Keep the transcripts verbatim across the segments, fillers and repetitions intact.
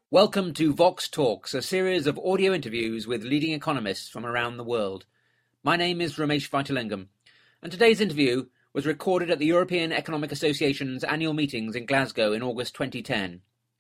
Welcome to Vox Talks, a series of audio interviews with leading economists from around the world. My name is Ramesh Vaitilingam, and today's interview was recorded at the European Economic Association's annual meetings in Glasgow in August twenty ten.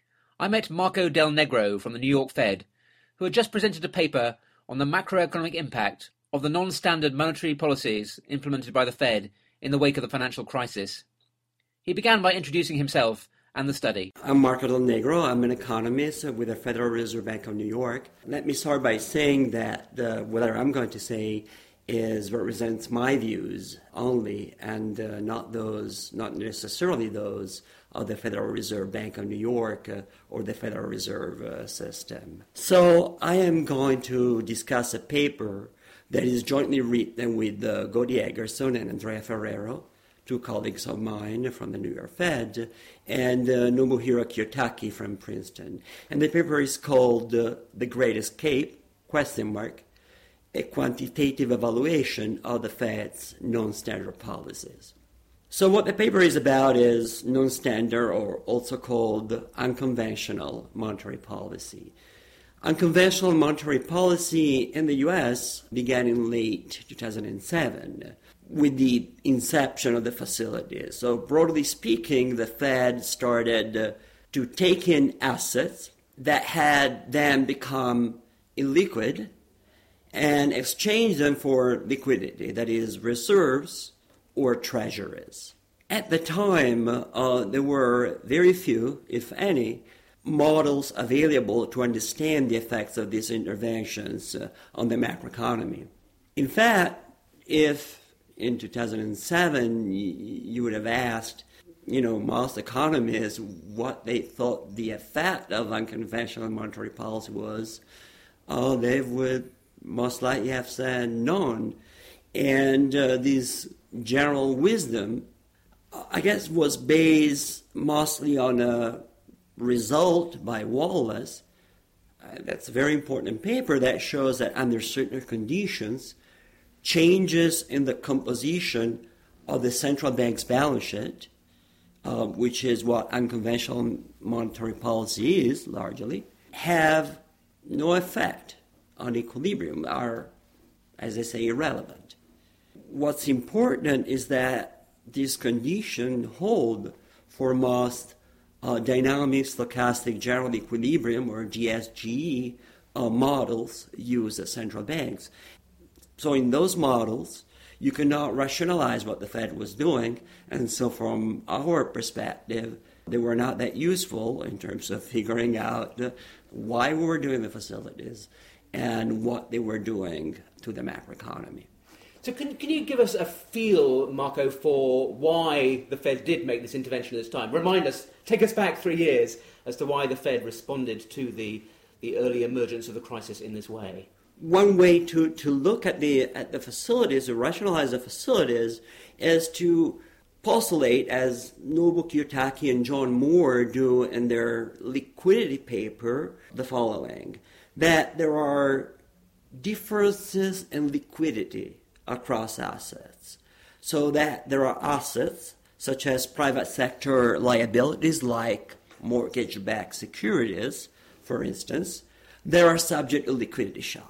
I met Marco Del Negro from the New York Fed, who had just presented a paper on the macroeconomic impact of the non-standard monetary policies implemented by the Fed in the wake of the financial crisis. He began by introducing himself and the study. I'm Marco Del Negro. I'm an economist with the Federal Reserve Bank of New York. Let me start by saying that uh, whatever I'm going to say is represents my views only, and uh, not those, not necessarily those of the Federal Reserve Bank of New York uh, or the Federal Reserve uh, System. So I am going to discuss a paper that is jointly written with uh, Gody Eggerson and Andrea Ferrero, two colleagues of mine from the New York Fed, and uh, Nobuhiro Kiyotaki from Princeton. And the paper is called uh, The Great Escape, question mark, a quantitative evaluation of the Fed's non-standard policies. So what the paper is about is non-standard, or also called unconventional monetary policy. Unconventional monetary policy in the U S began in late two thousand seven with the inception of the facilities. So broadly speaking, the Fed started uh, to take in assets that had then become illiquid and exchange them for liquidity, that is, reserves or treasuries. At the time, uh, there were very few, if any, models available to understand the effects of these interventions uh, on the macroeconomy. In fact, if in two thousand seven you would have asked, you know, most economists what they thought the effect of unconventional monetary policy was, uh, they would most likely have said none. And uh, this general wisdom, I guess, was based mostly on a result by Wallace. Uh, that's a very important paper that shows that under certain conditions, changes in the composition of the central bank's balance sheet, uh, which is what unconventional monetary policy is largely, have no effect on equilibrium, are, as I say, irrelevant. What's important is that these conditions hold for most uh, dynamic stochastic general equilibrium, or D S G E, uh, models used at central banks. So in those models, you cannot rationalize what the Fed was doing, and so from our perspective, they were not that useful in terms of figuring out why we were doing the facilities and what they were doing to the macroeconomy. So can, can you give us a feel, Marco, for why the Fed did make this intervention at this time? Remind us, take us back three years as to why the Fed responded to the, the early emergence of the crisis in this way. One way to, to look at the at the facilities, to rationalize the facilities, is to postulate, as Nobu Kiyotaki and John Moore do in their liquidity paper, the following: that there are differences in liquidity across assets. So that there are assets, such as private sector liabilities like mortgage-backed securities, for instance, that are subject to liquidity shock.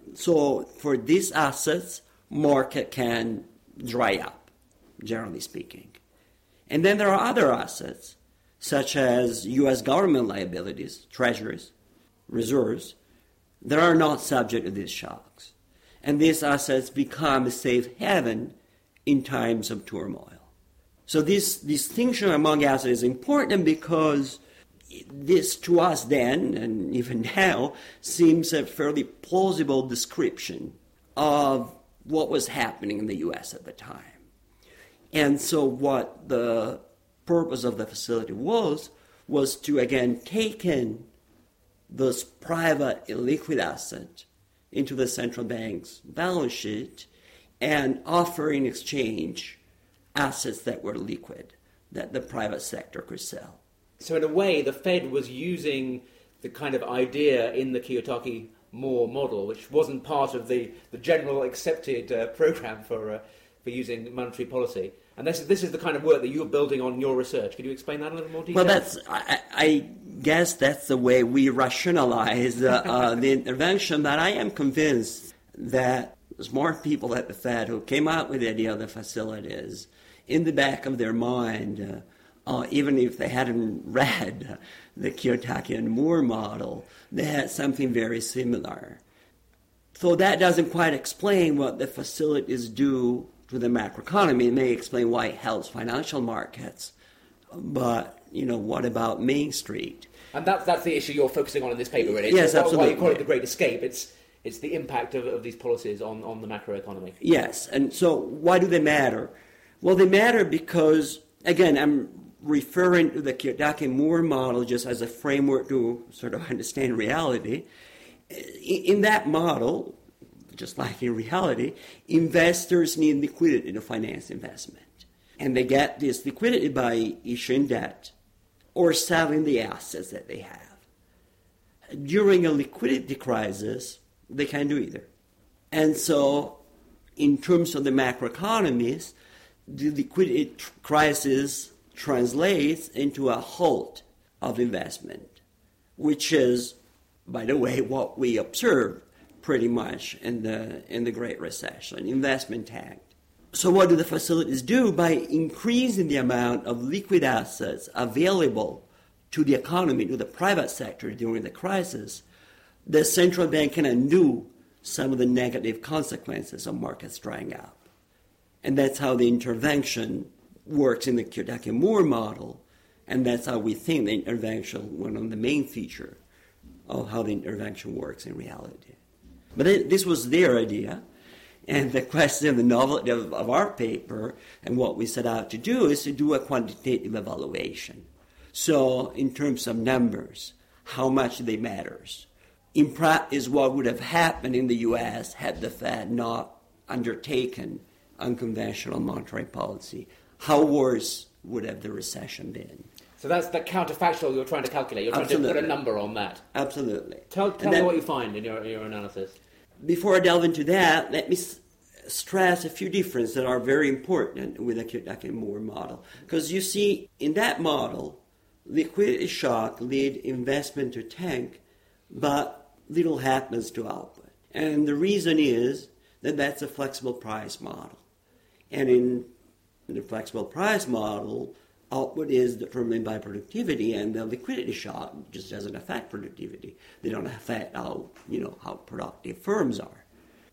So for these assets, market can dry up, generally speaking. And then there are other assets, such as U S government liabilities, treasuries, reserves, that are not subject to these shocks. And these assets become a safe haven in times of turmoil. So this distinction among assets is important because this, to us then, and even now, seems a fairly plausible description of what was happening in the U S at the time. And so what the purpose of the facility was, was to, again, take in those private illiquid assets into the central bank's balance sheet and offer in exchange assets that were liquid, that the private sector could sell. So in a way, the Fed was using the kind of idea in the Kiyotaki-Moore model, which wasn't part of the, the general accepted uh, program for uh, for using monetary policy, And this is, this is the kind of work that you're building on your research. Can you explain that in a little more detail? Well, that's, I, I guess that's the way we rationalize uh, uh, the intervention, but I am convinced that there's more people at the Fed who came out with the idea of the facilities in the back of their mind, uh, uh, even if they hadn't read the Kiyotaki and Moore model, they had something very similar. So that doesn't quite explain what the facilities do to the macroeconomy. It may explain why it helps financial markets, but, you know, what about Main Street? And that's, that's the issue you're focusing on in this paper, really. Yes, so absolutely. Why you call it the Great Escape, it's it's the impact of, of these policies on, on the macroeconomy. Yes, and so why do they matter? Well, they matter because, again, I'm referring to the Kiyotaki-Moore model just as a framework to sort of understand reality. In that model, just like in reality, investors need liquidity to finance investment. And they get this liquidity by issuing debt or selling the assets that they have. During a liquidity crisis, they can't do either. And so, in terms of the macroeconomies, the liquidity tr- crisis translates into a halt of investment, which is, by the way, what we observed pretty much in the in the Great Recession. Investment tanked. So what do the facilities do? By increasing the amount of liquid assets available to the economy, to the private sector during the crisis, the central bank can undo some of the negative consequences of markets drying up. And that's how the intervention works in the Kiyotaki-Moore model, and that's how we think the intervention, one of the main features of how the intervention works in reality. But it, this was their idea, and the question, the novelty of, of our paper and what we set out to do is to do a quantitative evaluation. So in terms of numbers, how much they matters. In practice, what would have happened in the U S had the Fed not undertaken unconventional monetary policy? How worse would have the recession been? So that's the counterfactual you're trying to calculate. You're trying Absolutely. to put a number on that. Absolutely. Tell, tell then, me what you find in your, your analysis. Before I delve into that, let me s- stress a few differences that are very important with the Kiyotaki-Moore model. Because you see, in that model, liquidity shock lead investment to tank, but little happens to output. And the reason is that that's a flexible price model. And in the flexible price model, output is determined by productivity, and the liquidity shock just doesn't affect productivity. They don't affect how, you know, how productive firms are.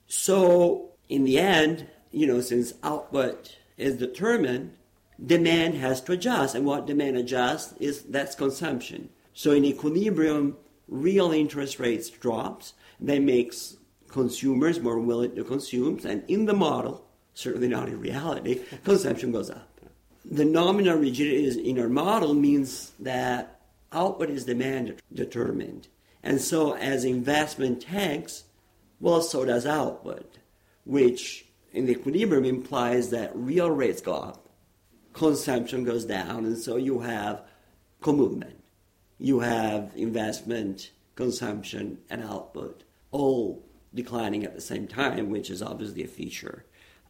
So in the end, you know, since output is determined, demand has to adjust, and what demand adjusts is that's consumption. So in equilibrium, real interest rates drops. That makes consumers more willing to consume, and in the model, certainly not in reality, consumption goes up. The nominal rigidity in our model means that output is demand determined. And so as investment tanks, well, so does output, which in the equilibrium implies that real rates go up, consumption goes down, and so you have co-movement. You have investment, consumption, and output all declining at the same time, which is obviously a feature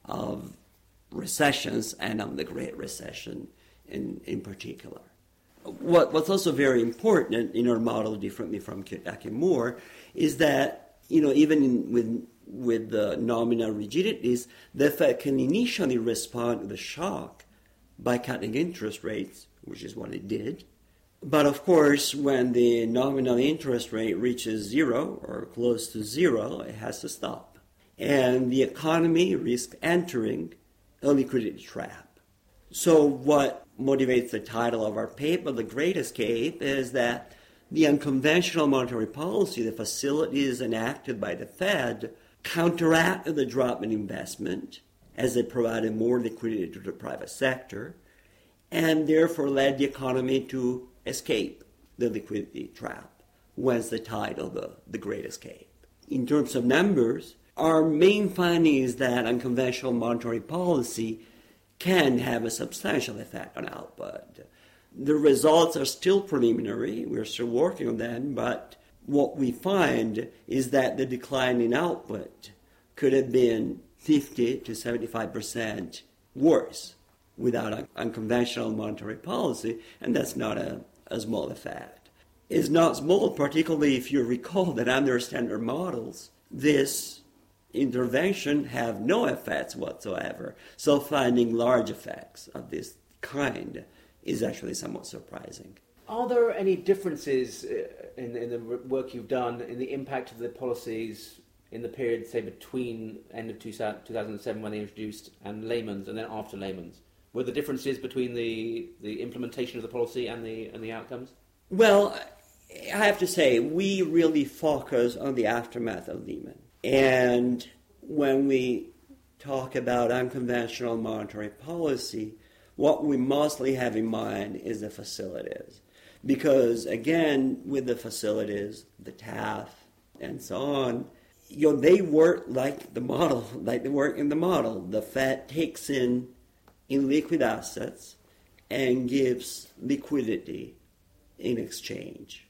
of recessions and of the Great Recession in, in particular. What, what's also very important in our model, differently from Kiyotaki-Moore, is that, you know, even in, with, with the nominal rigidities, the Fed can initially respond to the shock by cutting interest rates, which is what it did. But of course, when the nominal interest rate reaches zero or close to zero, it has to stop. And the economy risks entering a liquidity trap. So what motivates the title of our paper, The Great Escape, is that the unconventional monetary policy, the facilities enacted by the Fed, counteracted the drop in investment as it provided more liquidity to the private sector, and therefore led the economy to escape the liquidity trap, whence the title, the, the Great Escape. In terms of numbers, our main finding is that unconventional monetary policy can have a substantial effect on output. The results are still preliminary, we're still working on them, but what we find is that the decline in output could have been fifty to seventy-five percent worse without un- unconventional monetary policy, and that's not a, a small effect. It's not small, particularly if you recall that under standard models, this intervention have no effects whatsoever. So finding large effects of this kind is actually somewhat surprising. Are there any differences in, in the work you've done in the impact of the policies in the period, say, between end of two thousand seven when they introduced and Lehman's and then after Lehman's? Were the differences between the, the implementation of the policy and the and the outcomes? Well, I have to say, we really focus on the aftermath of Lehman. And when we talk about unconventional monetary policy, what we mostly have in mind is the facilities. Because, again, with the facilities, the T A F, and so on, you know, they work like the model, like they work in the model. The Fed takes in illiquid assets and gives liquidity in exchange.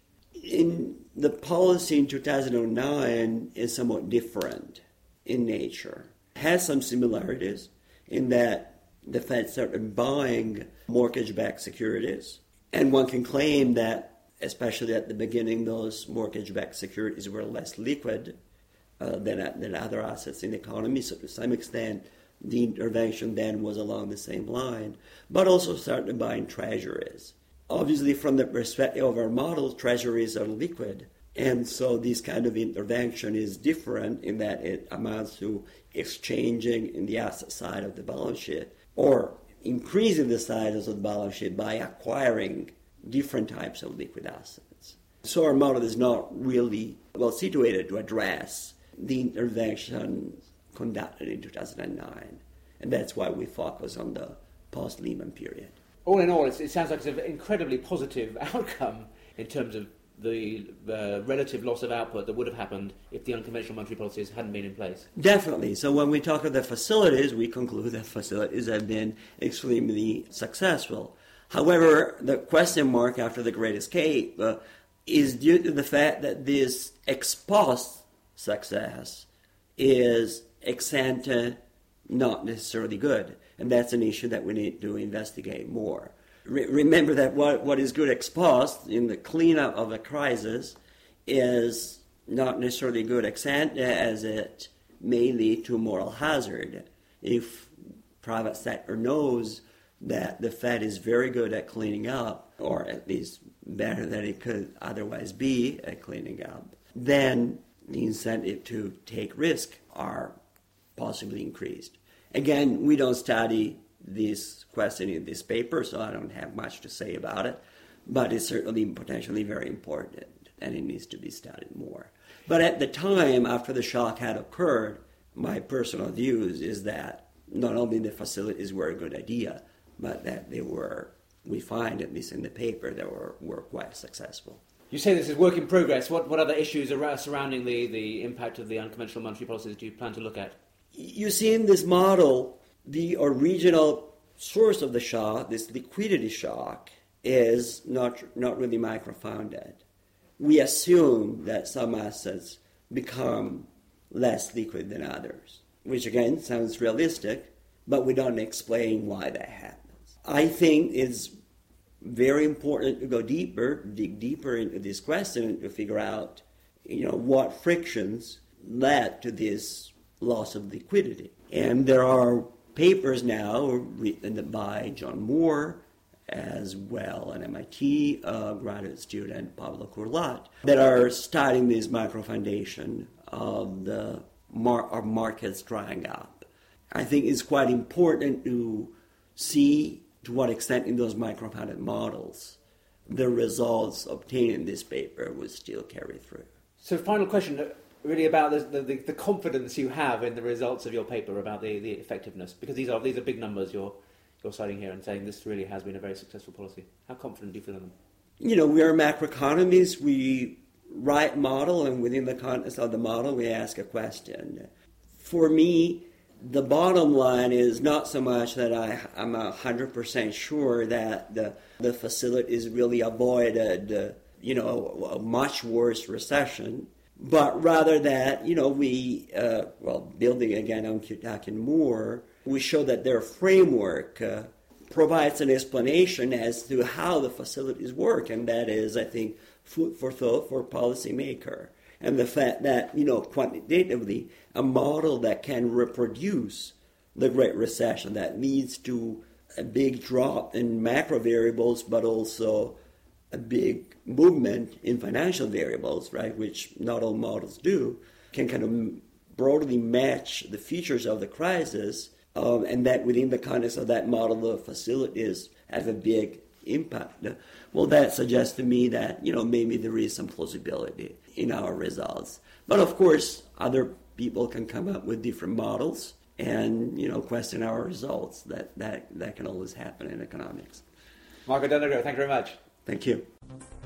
In the policy in two thousand nine is somewhat different in nature. It has some similarities in that the Fed started buying mortgage-backed securities, and one can claim that, especially at the beginning, those mortgage-backed securities were less liquid uh, than, than other assets in the economy, so to some extent the intervention then was along the same line, but also started buying treasuries. Obviously, from the perspective of our model, treasuries are liquid, and so this kind of intervention is different in that it amounts to exchanging in the asset side of the balance sheet, or increasing the size of the balance sheet by acquiring different types of liquid assets. So our model is not really well situated to address the intervention conducted in two thousand nine, and that's why we focus on the post-Lehman period. All in all, it sounds like it's an incredibly positive outcome in terms of the uh, relative loss of output that would have happened if the unconventional monetary policies hadn't been in place. Definitely. So when we talk of the facilities, we conclude that facilities have been extremely successful. However, the question mark after the Great Escape uh, is due to the fact that this ex post success is ex ante not necessarily good. And that's an issue that we need to investigate more. Re- remember that what, what is good ex post in the cleanup of a crisis is not necessarily good ex ante, as it may lead to moral hazard. If private sector knows that the Fed is very good at cleaning up, or at least better than it could otherwise be at cleaning up, then the incentive to take risk are possibly increased. Again, we don't study this question in this paper, so I don't have much to say about it, but it's certainly potentially very important, and it needs to be studied more. But at the time, after the shock had occurred, my personal views is that not only the facilities were a good idea, but that they were, we find, at least in the paper, they were, were quite successful. You say this is work in progress. What, what other issues are surrounding the, the impact of the unconventional monetary policies do you plan to look at? You see in this model, the original source of the shock, this liquidity shock, is not, not really microfounded. We assume that some assets become less liquid than others, which again sounds realistic, but we don't explain why that happens. I think it's very important to go deeper, dig deeper into this question to figure out, you know, what frictions led to this loss of liquidity. And there are papers now written by John Moore, as well an M I T uh, graduate student, Pablo Curlat, that are studying this microfoundation of the mar- of markets drying up. I think it's quite important to see to what extent in those microfounded models the results obtained in this paper would still carry through. So final question, really about the, the, the confidence you have in the results of your paper about the, the effectiveness, because these are these are big numbers you're you're citing here and saying this really has been a very successful policy. How confident do you feel in them? You know, we are macroeconomists. We write model, and within the context of the model, we ask a question. For me, the bottom line is not so much that I, I'm one hundred percent sure that the, the facilities really avoided, uh, you know, a much worse recession, but rather that, you know, we, uh, well, building again on Kutak and Moore, we show that their framework uh, provides an explanation as to how the facilities work, and that is, I think, food for thought for policymaker. And the fact that, you know, quantitatively, a model that can reproduce the Great Recession, that leads to a big drop in macro variables, but also a big movement in financial variables, right, which not all models do, can kind of broadly match the features of the crisis, um, and that within the context of that model, the facilities have a big impact. Well, that suggests to me that, you know, maybe there is some plausibility in our results. But of course, other people can come up with different models and, you know, question our results. That that that can always happen in economics. Marco Dell'Nigro, thank you very much. Thank you.